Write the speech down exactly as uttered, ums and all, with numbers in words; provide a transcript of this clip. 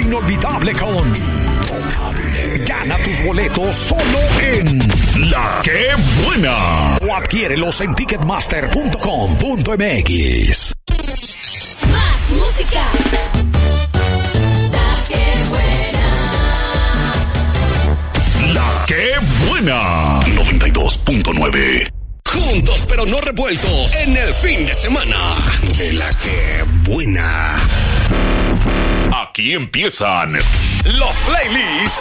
inolvidable con Intocable. Gana tus boletos solo en La Que Buena. O adquiérelos en ticketmaster punto com punto m x. Más música. La Que Buena. La Que Buena. noventa y dos punto nueve. Juntos pero no revueltos en el fin de semana de La Que Buena. Aquí empiezan Los playlists